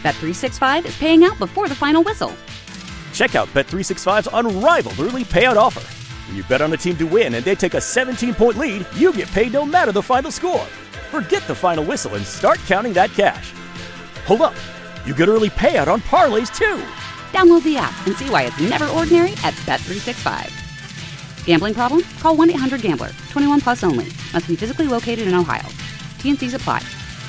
Bet365 is paying out before the final whistle. Check out Bet365's unrivaled early payout offer. When you bet on a team to win and they take a 17-point lead, you get paid no matter the final score. Forget the final whistle and start counting that cash. Hold up. You get early payout on parlays, too. Download the app and see why it's never ordinary at Bet365. Gambling problem? Call 1-800-GAMBLER. 21 plus only. Must be physically located in Ohio. T&Cs apply.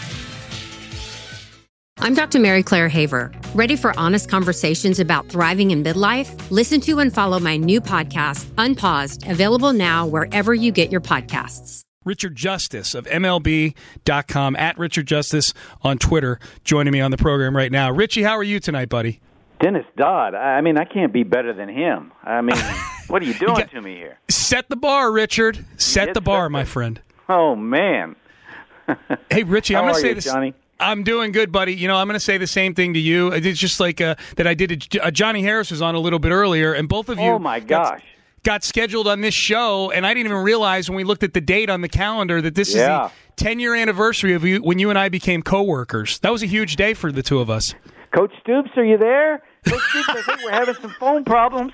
I'm Dr. Mary Claire Haver. Ready for honest conversations about thriving in midlife? Listen to and follow my new podcast, Unpaused, available now wherever you get your podcasts. Richard Justice of MLB.com, at Richard Justice on Twitter, joining me on the program right now. Richie, how are you tonight, buddy? Dennis Dodd. I mean, I can't be better than him. I mean, what are you doing to me here? Set the bar, Richard. Set the bar, my friend. Oh, man. Hey, Richie, I'm going to say this. Johnny? I'm doing good, buddy. You know, I'm going to say the same thing to you. It's just like that I did. Johnny Harris was on a little bit earlier, and both of you. Oh, my gosh. Got scheduled on this show, and I didn't even realize when we looked at the date on the calendar that this is the 10-year anniversary of when you and I became coworkers. That was a huge day for the two of us. Coach Stoops, are you there? Coach Stoops, I think we're having some phone problems.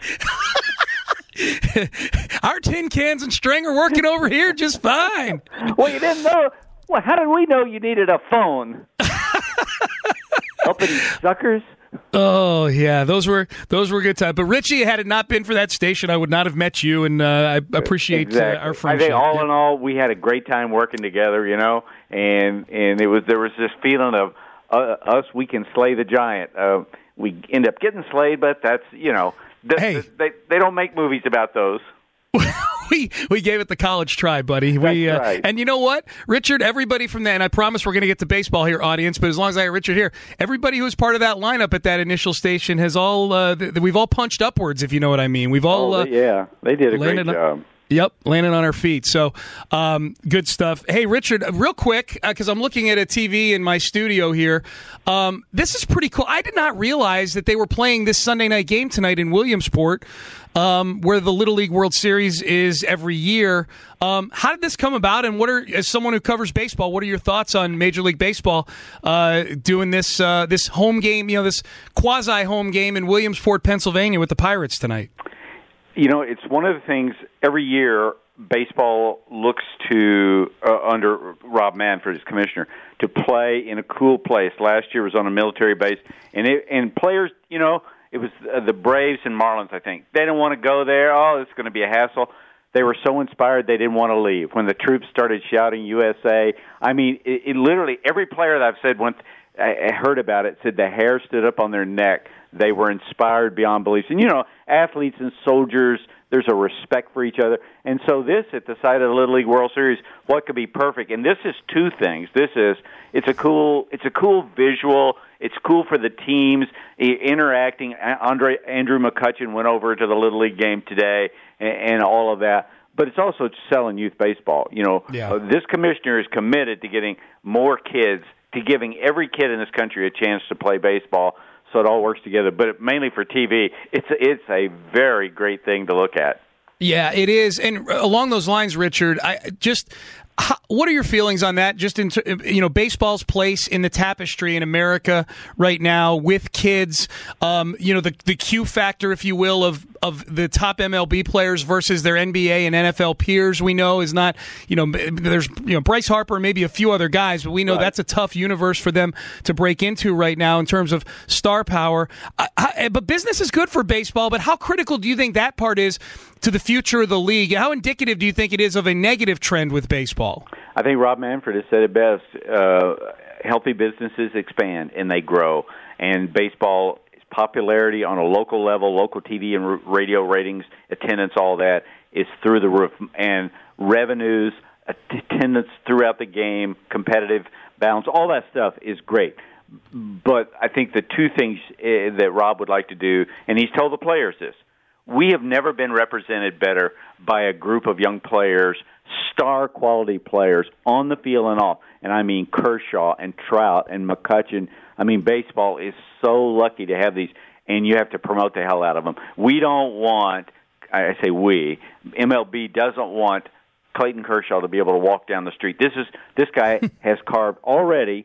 Our tin cans and string are working over here just fine. Well, you didn't know. Well, how did we know you needed a phone? Uppity suckers. Oh, yeah, those were good times. But Richie, had it not been for that station, I would not have met you, and I appreciate our friendship. I think all in all, we had a great time working together, you know, and there was this feeling of us, we can slay the giant. We end up getting slayed, but that's, you know, they don't make movies about those. We gave it the college try, buddy. That's right. And you know what, Richard, everybody from that, and I promise we're going to get to baseball here, audience, but as long as I have Richard here, everybody who was part of that lineup at that initial station has we've all punched upwards, if you know what I mean. We've all... they did a great job. Yep, landing on our feet. So, good stuff. Hey, Richard, real quick, because I'm looking at a TV in my studio here. This is pretty cool. I did not realize that they were playing this Sunday night game tonight in Williamsport, where the Little League World Series is every year. How did this come about, and as someone who covers baseball, what are your thoughts on Major League Baseball doing this home game, this quasi-home game in Williamsport, Pennsylvania with the Pirates tonight? You know, it's one of the things every year baseball looks to, under Rob Manfred as commissioner, to play in a cool place. Last year was on a military base, and players, you know, it was the Braves and Marlins, I think. They didn't want to go there. Oh, it's going to be a hassle. They were so inspired they didn't want to leave. When the troops started shouting USA, I mean, it literally, every player that I've said, I heard about it, said the hair stood up on their neck. They were inspired beyond belief. And, you know, athletes and soldiers, there's a respect for each other. And so this, at the site of the Little League World Series, what could be perfect? And this is two things. It's a cool visual. It's cool for the teams interacting. Andrew McCutchen went over to the Little League game today and all of that. But it's also selling youth baseball. You know, This commissioner is committed to getting more kids, to giving every kid in this country a chance to play baseball. So it all works together, but mainly for TV, it's a very great thing to look at. Yeah, it is. And along those lines, Richard, what are your feelings on that? Just in baseball's place in the tapestry in America right now with kids. The Q factor, if you will, of the top MLB players versus their NBA and NFL peers. We know is not. There's Bryce Harper and maybe a few other guys, but we know that's a tough universe for them to break into right now in terms of star power. But business is good for baseball. But how critical do you think that part is to the future of the league? How indicative do you think it is of a negative trend with baseball? I think Rob Manfred has said it best. Healthy businesses expand and they grow. And baseball popularity on a local level, local TV and radio ratings, attendance, all that is through the roof. And revenues, attendance throughout the game, competitive balance, all that stuff is great. But I think the two things that Rob would like to do, and he's told the players this, we have never been represented better by a group of young players, star quality players on the field and off. And I mean Kershaw and Trout and McCutchen. I mean, baseball is so lucky to have these, and you have to promote the hell out of them. We don't want, I say we, MLB doesn't want Clayton Kershaw to be able to walk down the street. This guy has carved already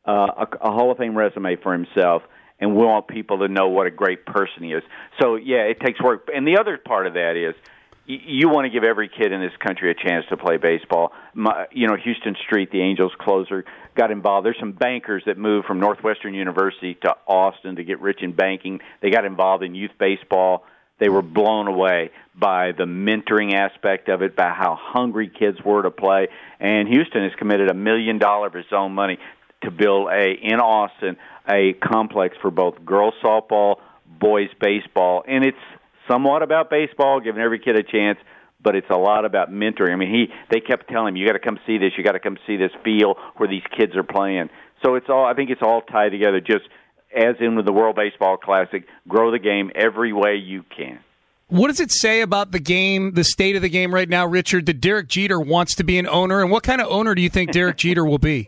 a Hall of Fame resume for himself, and we want people to know what a great person he is. So, yeah, it takes work. And the other part of that is you want to give every kid in this country a chance to play baseball. Houston Street, the Angels closer, got involved. There's some bankers that moved from Northwestern University to Austin to get rich in banking. They got involved in youth baseball. They were blown away by the mentoring aspect of it, by how hungry kids were to play. And Houston has committed $1 million of its own money to build in Austin a complex for both girls softball, boys baseball, and it's somewhat about baseball, giving every kid a chance, but it's a lot about mentoring. I mean, they kept telling him, you got to come see this, you got to come see this field where these kids are playing. So I think it's all tied together, just as in with the World Baseball Classic, grow the game every way you can. What does it say about the game, the state of the game right now, Richard, that Derek Jeter wants to be an owner, and what kind of owner do you think Derek Jeter will be?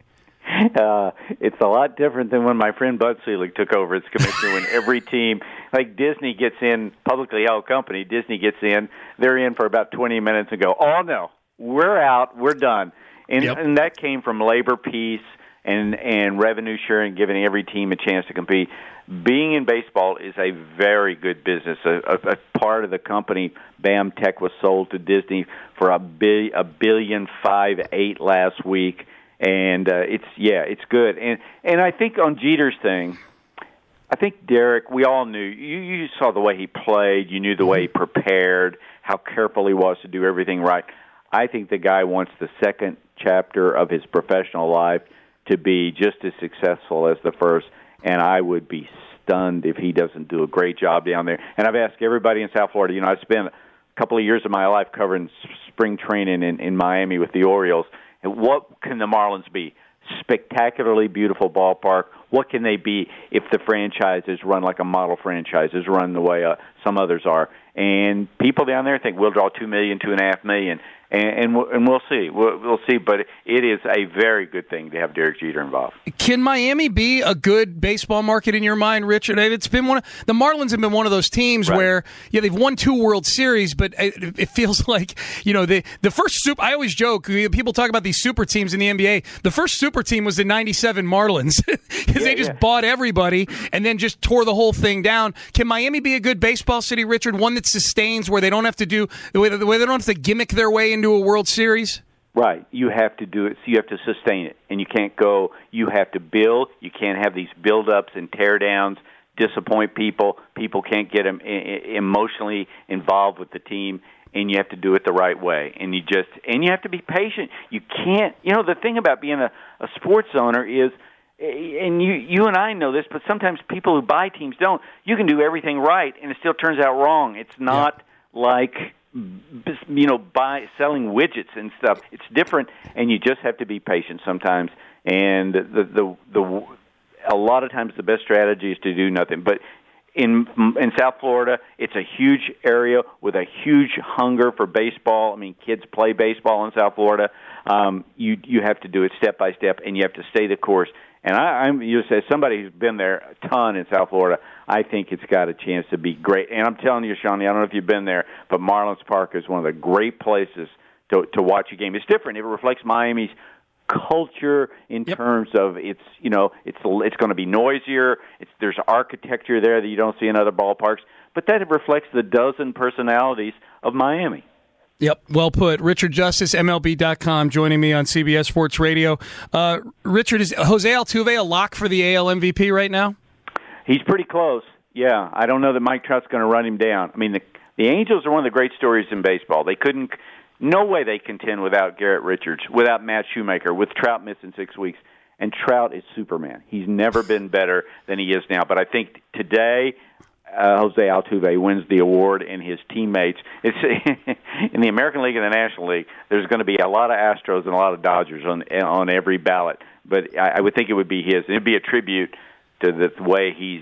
It's a lot different than when my friend Bud Selig took over as commissioner, when every team, like Disney gets in, publicly held company, Disney gets in, they're in for about 20 minutes and go, oh, no, we're out, we're done. And that came from labor peace and revenue sharing, giving every team a chance to compete. Being in baseball is a very good business. A part of the company, BAM Tech, was sold to Disney for $1.58 billion last week. And it's good. And I think on Jeter's thing, I think Derek, we all knew. You saw the way he played. You knew the way he prepared, how careful he was to do everything right. I think the guy wants the second chapter of his professional life to be just as successful as the first, and I would be stunned if he doesn't do a great job down there. And I've asked everybody in South Florida, I spent a couple of years of my life covering spring training in Miami with the Orioles. And what can the Marlins be? Spectacularly beautiful ballpark. What can they be if the franchise is run like a model franchise is run the way some others are? And people down there think we'll draw $2 million, $2.5 million, and we'll see. We'll see. But it is a very good thing to have Derek Jeter involved. Can Miami be a good baseball market in your mind, Richard? It's been the Marlins have been one of those teams where they've won 2 World Series, but it feels like the first super. I always joke, people talk about these super teams in the NBA. The first super team was the '97 Marlins because they just bought everybody and then just tore the whole thing down. Can Miami be a good baseball city, Richard? One that sustains, where they don't have to where they don't have to gimmick their way into a World Series? Right. You have to do it. So you have to sustain it. And you can't go, you have to build. You can't have these build-ups and tear-downs, disappoint people. People can't get them emotionally involved with the team. And you have to do it the right way. And you have to be patient. You can't, the thing about being a sports owner is, and you and I know this, but sometimes people who buy teams don't. You can do everything right, and it still turns out wrong. It's not like selling widgets and stuff. It's different, and you just have to be patient sometimes. And a lot of times the best strategy is to do nothing. But in South Florida, it's a huge area with a huge hunger for baseball. I mean, kids play baseball in South Florida. You have to do it step by step, and you have to stay the course. And I'm as somebody who's been there a ton in South Florida, I think it's got a chance to be great. And I'm telling you, Shawnee, I don't know if you've been there, but Marlins Park is one of the great places to watch a game. It's different. It reflects Miami's culture in terms of it's going to be noisier. There's architecture there that you don't see in other ballparks, but that reflects the dozen personalities of Miami. Yep, well put. Richard Justice, MLB.com, joining me on CBS Sports Radio. Richard, is Jose Altuve a lock for the AL MVP right now? He's pretty close, yeah. I don't know that Mike Trout's going to run him down. I mean, the Angels are one of the great stories in baseball. No way they contend without Garrett Richards, without Matt Shoemaker, with Trout missing 6 weeks. And Trout is Superman. He's never been better than he is now. But I think today, Jose Altuve wins the award, and his teammates. It's in the American League and the National League. There's going to be a lot of Astros and a lot of Dodgers on every ballot, but I would think it would be his. It'd be a tribute to the way he's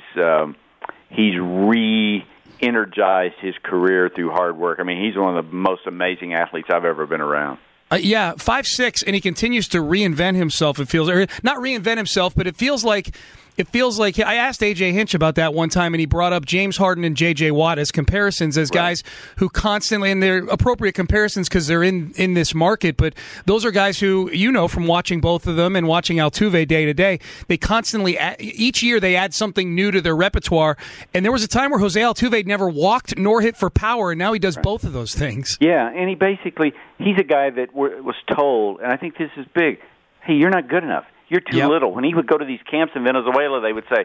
re-energized his career through hard work. I mean, he's one of the most amazing athletes I've ever been around. 5'6", and he continues to reinvent himself. It feels, or not reinvent himself, but it feels like It feels like I asked A.J. Hinch about that one time, and he brought up James Harden and J.J. Watt as comparisons as guys who constantly, and they're appropriate comparisons because they're in this market, but those are guys who, from watching both of them and watching Altuve day to day, they constantly, each year they add something new to their repertoire, and there was a time where Jose Altuve never walked nor hit for power, and now he does both of those things. Yeah, and he's a guy that was told, and I think this is big, hey, you're not good enough. You're too little. When he would go to these camps in Venezuela, they would say,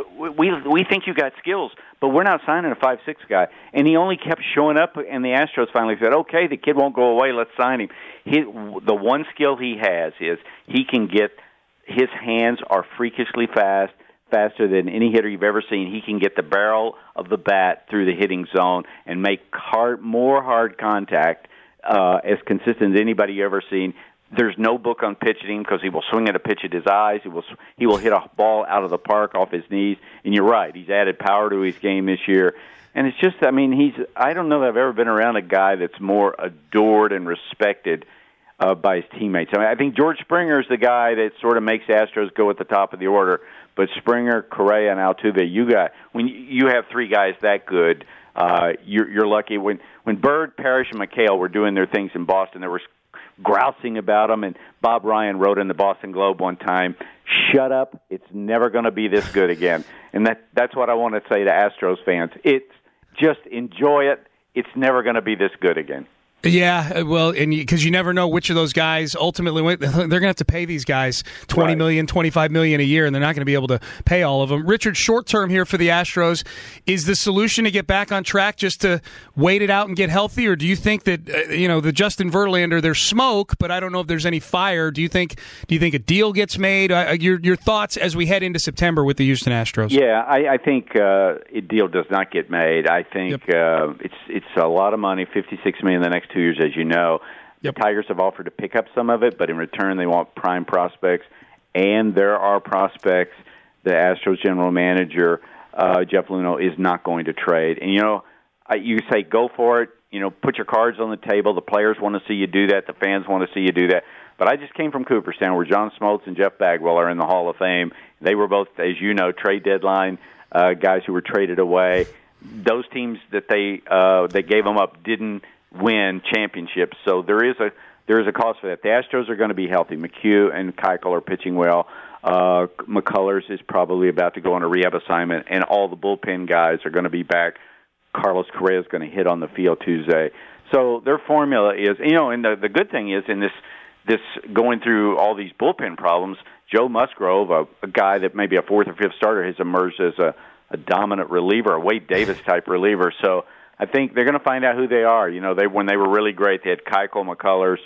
we think you got skills, but we're not signing a 5'6" guy. And he only kept showing up, and the Astros finally said, okay, the kid won't go away, let's sign him. The one skill he has is he can get – his hands are freakishly fast, faster than any hitter you've ever seen. He can get the barrel of the bat through the hitting zone and make more hard contact as consistent as anybody you've ever seen. There's no book on pitching him because he will swing at a pitch at his eyes. He will hit a ball out of the park off his knees. And you're right, he's added power to his game this year. And it's just, I don't know that I've ever been around a guy that's more adored and respected by his teammates. I think George Springer is the guy that sort of makes the Astros go at the top of the order. But Springer, Correa, and Altuve, when you have three guys that good, you're lucky. When Bird, Parrish, and McHale were doing their things in Boston, there was grousing about them, and Bob Ryan wrote in the Boston Globe one time, shut up, it's never going to be this good again. And that's what I want to say to Astros fans. It's just enjoy it. It's never going to be this good again. Yeah, well, and because you never know which of those guys ultimately they're going to have to pay these guys $20 million, $25 million a year, and they're not going to be able to pay all of them. Richard, short term here for the Astros, is the solution to get back on track just to wait it out and get healthy, or do you think that the Justin Verlander, there's smoke, but I don't know if there's any fire? Do you think a deal gets made? Your thoughts as we head into September with the Houston Astros? Yeah, I think a deal does not get made. I think it's a lot of money, $56 million the next 2 years, as you know. The Tigers have offered to pick up some of it, but in return they want prime prospects, and there are prospects the Astros general manager, Jeff Luhnow, is not going to trade. And, you say go for it, put your cards on the table. The players want to see you do that. The fans want to see you do that. But I just came from Cooperstown, where John Smoltz and Jeff Bagwell are in the Hall of Fame. They were both, as you know, trade deadline guys who were traded away. Those teams that they gave them up didn't win championships, so there is a cost for that. The Astros are going to be healthy. McHugh and Keuchel are pitching well. McCullers is probably about to go on a rehab assignment, and all the bullpen guys are going to be back. Carlos Correa is going to hit on the field Tuesday. So their formula is, and the good thing is in this going through all these bullpen problems, Joe Musgrove, a guy that maybe a fourth or fifth starter, has emerged as a dominant reliever, a Wade Davis type reliever. So I think they're going to find out who they are. When they were really great, they had Keuchel, McCullers,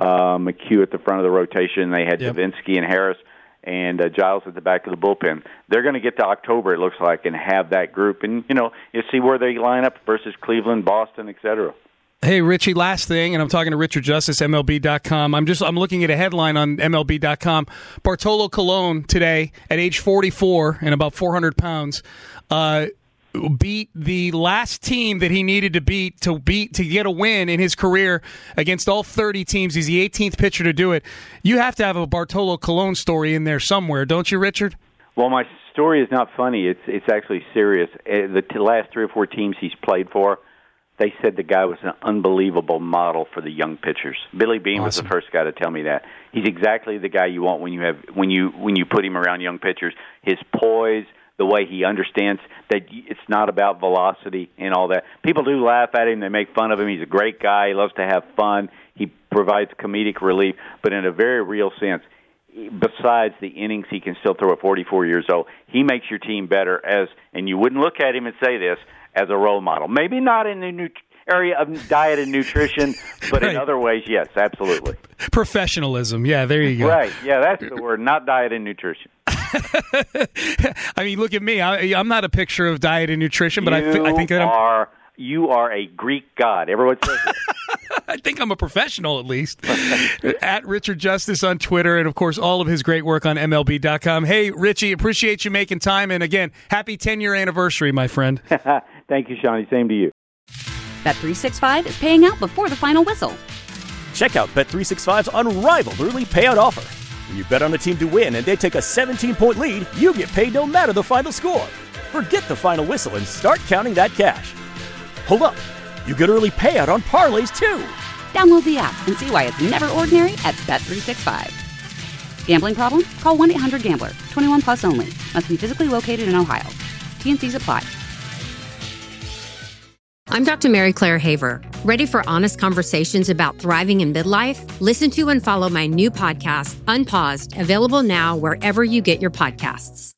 McHugh at the front of the rotation. They had Davinsky and Harris and Giles at the back of the bullpen. They're going to get to October, it looks like, and have that group. And, you see where they line up versus Cleveland, Boston, et cetera. Hey, Richie, last thing, and I'm talking to Richard Justice, MLB.com. I'm looking at a headline on MLB.com. Bartolo Colon today, at age 44 and about 400 pounds, beat the last team that he needed to beat to get a win in his career against all 30 teams. He's the 18th pitcher to do it. You have to have a Bartolo Colon story in there somewhere, don't you, Richard? Well, my story is not funny. It's actually serious. The last 3 or 4 teams he's played for, they said the guy was an unbelievable model for the young pitchers. Billy Beane was the first guy to tell me that. He's exactly the guy you want when you put him around young pitchers. His poise, the way he understands that it's not about velocity and all that. People do laugh at him. They make fun of him. He's a great guy. He loves to have fun. He provides comedic relief. But in a very real sense, besides the innings he can still throw at 44 years old, he makes your team better and you wouldn't look at him and say this, as a role model. Maybe not in the area of diet and nutrition, but in other ways, yes, absolutely. Professionalism. Yeah, there you go. Right. Yeah, that's the word, not diet and nutrition. I mean, look at me. I'm not a picture of diet and nutrition, but I think that you are a Greek god. Everyone says that. I think I'm a professional, at least. At Richard Justice on Twitter, and, of course, all of his great work on MLB.com. Hey, Richie, appreciate you making time. And, again, happy 10-year anniversary, my friend. Thank you, Shawnee. Same to you. Bet365 is paying out before the final whistle. Check out Bet365's unrivaled early payout offer. When you bet on a team to win and they take a 17-point lead, you get paid no matter the final score. Forget the final whistle and start counting that cash. Hold up. You get early payout on parlays, too. Download the app and see why it's never ordinary at Bet365. Gambling problem? Call 1-800-GAMBLER. 21 plus only. Must be physically located in Ohio. T&Cs apply. I'm Dr. Mary Claire Haver. Ready for honest conversations about thriving in midlife? Listen to and follow my new podcast, Unpaused, available now wherever you get your podcasts.